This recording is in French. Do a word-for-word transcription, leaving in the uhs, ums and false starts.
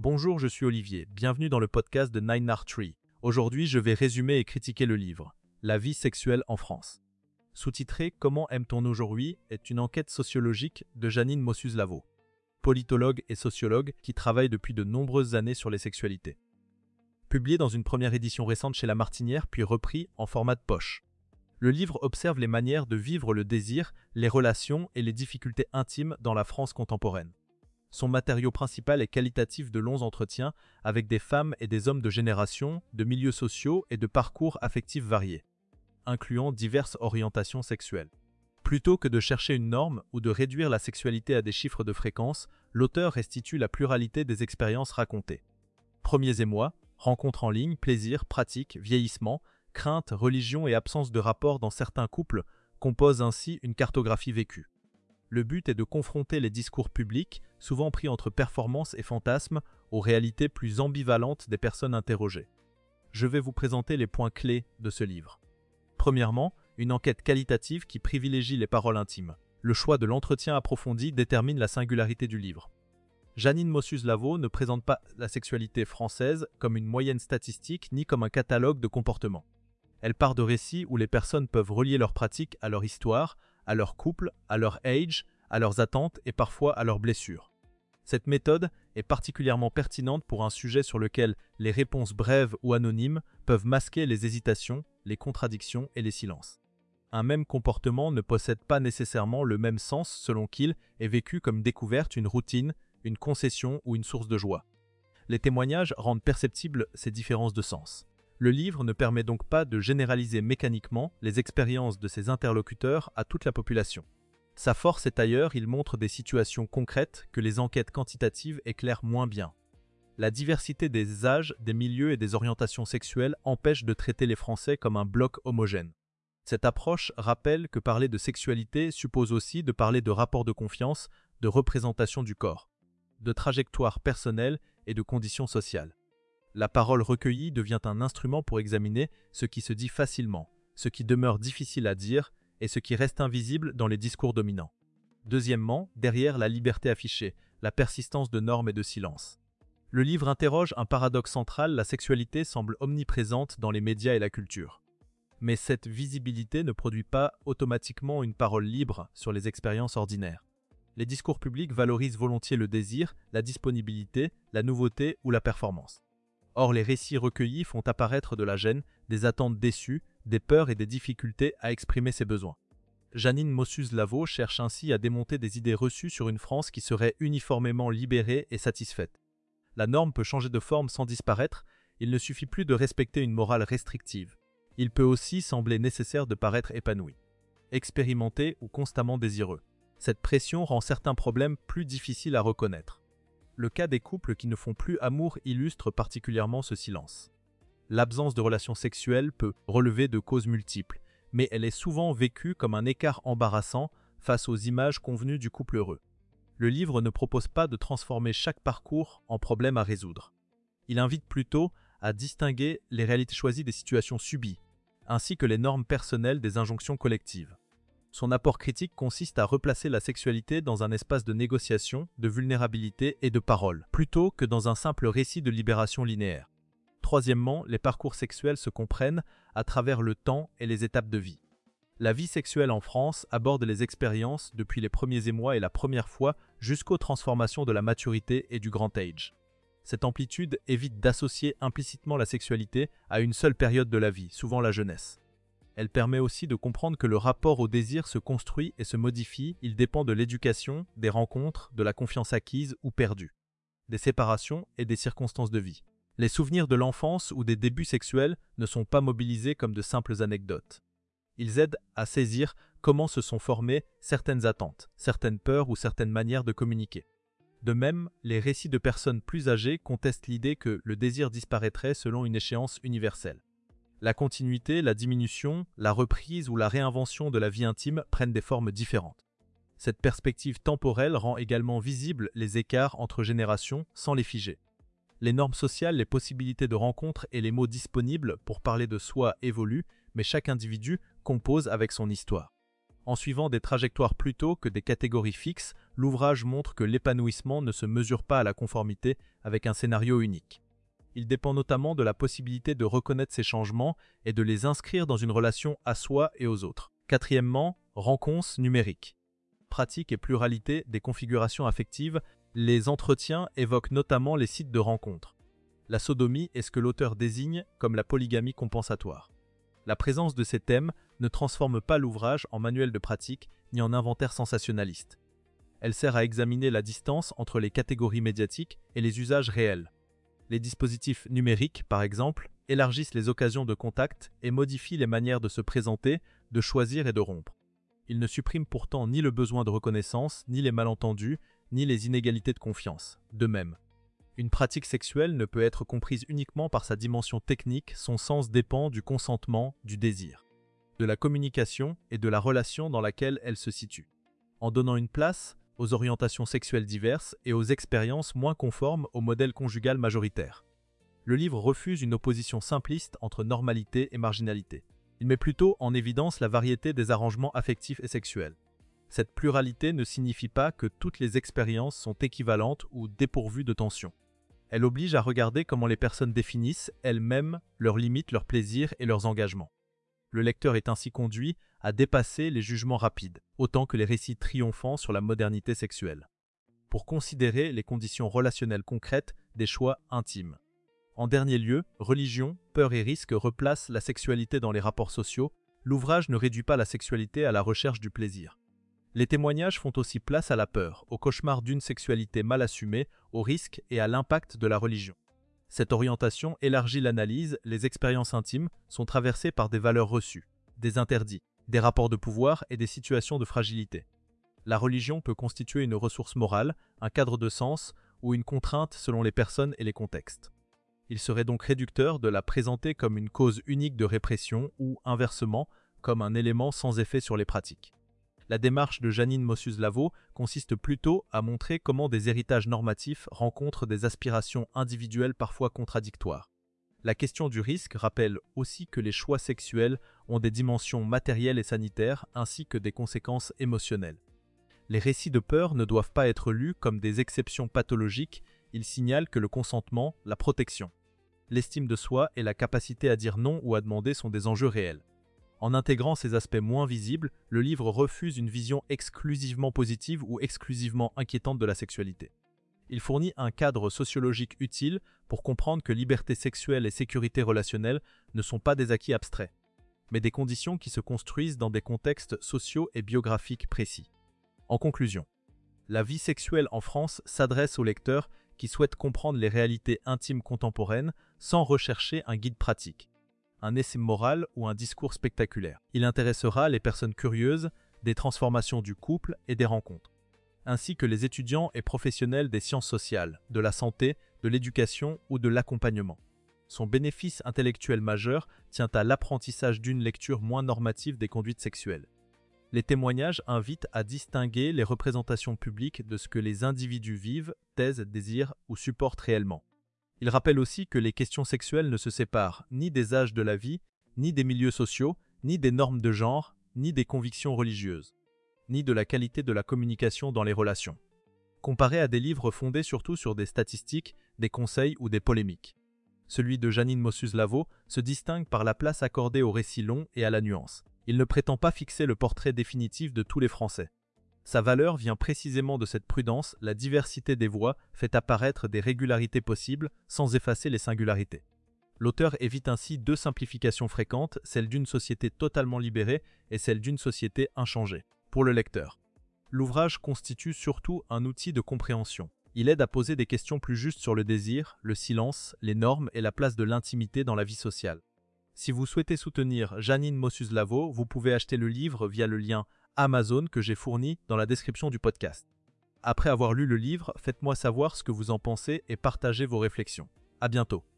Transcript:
Bonjour, je suis Olivier, bienvenue dans le podcast de Nine Art Tree. Aujourd'hui, je vais résumer et critiquer le livre « La vie sexuelle en France ». Sous-titré « Comment aime-t-on aujourd'hui » est une enquête sociologique de Jeannine Mossus-Lavaux, politologue et sociologue qui travaille depuis de nombreuses années sur les sexualités. Publié dans une première édition récente chez La Martinière, puis repris en format de poche. Le livre observe les manières de vivre le désir, les relations et les difficultés intimes dans la France contemporaine. Son matériau principal est qualitatif de longs entretiens avec des femmes et des hommes de générations, de milieux sociaux et de parcours affectifs variés, incluant diverses orientations sexuelles. Plutôt que de chercher une norme ou de réduire la sexualité à des chiffres de fréquence, l'auteur restitue la pluralité des expériences racontées. Premiers émois, rencontres en ligne, plaisir, pratiques, vieillissement, crainte, religion et absence de rapport dans certains couples composent ainsi une cartographie vécue. Le but est de confronter les discours publics, souvent pris entre performance et fantasme, aux réalités plus ambivalentes des personnes interrogées. Je vais vous présenter les points clés de ce livre. Premièrement, une enquête qualitative qui privilégie les paroles intimes. Le choix de l'entretien approfondi détermine la singularité du livre. Jeannine Mossus-Lavaux ne présente pas la sexualité française comme une moyenne statistique ni comme un catalogue de comportements. Elle part de récits où les personnes peuvent relier leurs pratiques à leur histoire, à leur couple, à leur âge, à leurs attentes et parfois à leurs blessures. Cette méthode est particulièrement pertinente pour un sujet sur lequel les réponses brèves ou anonymes peuvent masquer les hésitations, les contradictions et les silences. Un même comportement ne possède pas nécessairement le même sens selon qu'il est vécu comme découverte, une routine, une concession ou une source de joie. Les témoignages rendent perceptibles ces différences de sens. Le livre ne permet donc pas de généraliser mécaniquement les expériences de ses interlocuteurs à toute la population. Sa force est ailleurs, il montre des situations concrètes que les enquêtes quantitatives éclairent moins bien. La diversité des âges, des milieux et des orientations sexuelles empêche de traiter les Français comme un bloc homogène. Cette approche rappelle que parler de sexualité suppose aussi de parler de rapports de confiance, de représentation du corps, de trajectoires personnelles et de conditions sociales. La parole recueillie devient un instrument pour examiner ce qui se dit facilement, ce qui demeure difficile à dire et ce qui reste invisible dans les discours dominants. Deuxièmement, derrière la liberté affichée, la persistance de normes et de silences. Le livre interroge un paradoxe central, la sexualité semble omniprésente dans les médias et la culture. Mais cette visibilité ne produit pas automatiquement une parole libre sur les expériences ordinaires. Les discours publics valorisent volontiers le désir, la disponibilité, la nouveauté ou la performance. Or, les récits recueillis font apparaître de la gêne, des attentes déçues, des peurs et des difficultés à exprimer ses besoins. Jeannine Mossus-Lavaux cherche ainsi à démonter des idées reçues sur une France qui serait uniformément libérée et satisfaite. La norme peut changer de forme sans disparaître, il ne suffit plus de respecter une morale restrictive. Il peut aussi sembler nécessaire de paraître épanoui, expérimenté ou constamment désireux. Cette pression rend certains problèmes plus difficiles à reconnaître. Le cas des couples qui ne font plus amour illustre particulièrement ce silence. L'absence de relations sexuelles peut relever de causes multiples, mais elle est souvent vécue comme un écart embarrassant face aux images convenues du couple heureux. Le livre ne propose pas de transformer chaque parcours en problème à résoudre. Il invite plutôt à distinguer les réalités choisies des situations subies, ainsi que les normes personnelles des injonctions collectives. Son apport critique consiste à replacer la sexualité dans un espace de négociation, de vulnérabilité et de parole, plutôt que dans un simple récit de libération linéaire. Troisièmement, les parcours sexuels se comprennent à travers le temps et les étapes de vie. La vie sexuelle en France aborde les expériences depuis les premiers émois et la première fois jusqu'aux transformations de la maturité et du grand âge. Cette amplitude évite d'associer implicitement la sexualité à une seule période de la vie, souvent la jeunesse. Elle permet aussi de comprendre que le rapport au désir se construit et se modifie, il dépend de l'éducation, des rencontres, de la confiance acquise ou perdue, des séparations et des circonstances de vie. Les souvenirs de l'enfance ou des débuts sexuels ne sont pas mobilisés comme de simples anecdotes. Ils aident à saisir comment se sont formées certaines attentes, certaines peurs ou certaines manières de communiquer. De même, les récits de personnes plus âgées contestent l'idée que le désir disparaîtrait selon une échéance universelle. La continuité, la diminution, la reprise ou la réinvention de la vie intime prennent des formes différentes. Cette perspective temporelle rend également visibles les écarts entre générations sans les figer. Les normes sociales, les possibilités de rencontre et les mots disponibles pour parler de soi évoluent, mais chaque individu compose avec son histoire. En suivant des trajectoires plutôt que des catégories fixes, l'ouvrage montre que l'épanouissement ne se mesure pas à la conformité avec un scénario unique. Il dépend notamment de la possibilité de reconnaître ces changements et de les inscrire dans une relation à soi et aux autres. Quatrièmement, rencontres numériques. Pratique et pluralité des configurations affectives, les entretiens évoquent notamment les sites de rencontres. La sodomie est ce que l'auteur désigne comme la polygamie compensatoire. La présence de ces thèmes ne transforme pas l'ouvrage en manuel de pratique ni en inventaire sensationnaliste. Elle sert à examiner la distance entre les catégories médiatiques et les usages réels. Les dispositifs numériques, par exemple, élargissent les occasions de contact et modifient les manières de se présenter, de choisir et de rompre. Ils ne suppriment pourtant ni le besoin de reconnaissance, ni les malentendus, ni les inégalités de confiance. De même, une pratique sexuelle ne peut être comprise uniquement par sa dimension technique, son sens dépend du consentement, du désir, de la communication et de la relation dans laquelle elle se situe. En donnant une place aux orientations sexuelles diverses et aux expériences moins conformes au modèle conjugal majoritaire. Le livre refuse une opposition simpliste entre normalité et marginalité. Il met plutôt en évidence la variété des arrangements affectifs et sexuels. Cette pluralité ne signifie pas que toutes les expériences sont équivalentes ou dépourvues de tension. Elle oblige à regarder comment les personnes définissent elles-mêmes leurs limites, leurs plaisirs et leurs engagements. Le lecteur est ainsi conduit à dépasser les jugements rapides, autant que les récits triomphants sur la modernité sexuelle, pour considérer les conditions relationnelles concrètes des choix intimes. En dernier lieu, religion, peur et risque replacent la sexualité dans les rapports sociaux. L'ouvrage ne réduit pas la sexualité à la recherche du plaisir. Les témoignages font aussi place à la peur, au cauchemar d'une sexualité mal assumée, au risque et à l'impact de la religion. Cette orientation élargit l'analyse, les expériences intimes sont traversées par des valeurs reçues, des interdits, des rapports de pouvoir et des situations de fragilité. La religion peut constituer une ressource morale, un cadre de sens ou une contrainte selon les personnes et les contextes. Il serait donc réducteur de la présenter comme une cause unique de répression ou, inversement, comme un élément sans effet sur les pratiques. La démarche de Janine Mossus-Lavaux consiste plutôt à montrer comment des héritages normatifs rencontrent des aspirations individuelles parfois contradictoires. La question du risque rappelle aussi que les choix sexuels ont des dimensions matérielles et sanitaires ainsi que des conséquences émotionnelles. Les récits de peur ne doivent pas être lus comme des exceptions pathologiques, ils signalent que le consentement, la protection, l'estime de soi et la capacité à dire non ou à demander sont des enjeux réels. En intégrant ces aspects moins visibles, le livre refuse une vision exclusivement positive ou exclusivement inquiétante de la sexualité. Il fournit un cadre sociologique utile pour comprendre que liberté sexuelle et sécurité relationnelle ne sont pas des acquis abstraits, mais des conditions qui se construisent dans des contextes sociaux et biographiques précis. En conclusion, La vie sexuelle en France s'adresse aux lecteurs qui souhaitent comprendre les réalités intimes contemporaines sans rechercher un guide pratique, un essai moral ou un discours spectaculaire. Il intéressera les personnes curieuses des transformations du couple et des rencontres, ainsi que les étudiants et professionnels des sciences sociales, de la santé, de l'éducation ou de l'accompagnement. Son bénéfice intellectuel majeur tient à l'apprentissage d'une lecture moins normative des conduites sexuelles. Les témoignages invitent à distinguer les représentations publiques de ce que les individus vivent, taisent, désirent ou supportent réellement. Il rappelle aussi que les questions sexuelles ne se séparent ni des âges de la vie, ni des milieux sociaux, ni des normes de genre, ni des convictions religieuses, ni de la qualité de la communication dans les relations. Comparé à des livres fondés surtout sur des statistiques, des conseils ou des polémiques. Celui de Janine Mossus-Lavaux se distingue par la place accordée au récit long et à la nuance. Il ne prétend pas fixer le portrait définitif de tous les Français. Sa valeur vient précisément de cette prudence, la diversité des voix fait apparaître des régularités possibles sans effacer les singularités. L'auteur évite ainsi deux simplifications fréquentes, celle d'une société totalement libérée et celle d'une société inchangée. Pour le lecteur, l'ouvrage constitue surtout un outil de compréhension. Il aide à poser des questions plus justes sur le désir, le silence, les normes et la place de l'intimité dans la vie sociale. Si vous souhaitez soutenir Janine Mossus-Lavaux, vous pouvez acheter le livre via le lien Amazon que j'ai fourni dans la description du podcast. Après avoir lu le livre, faites-moi savoir ce que vous en pensez et partagez vos réflexions. À bientôt.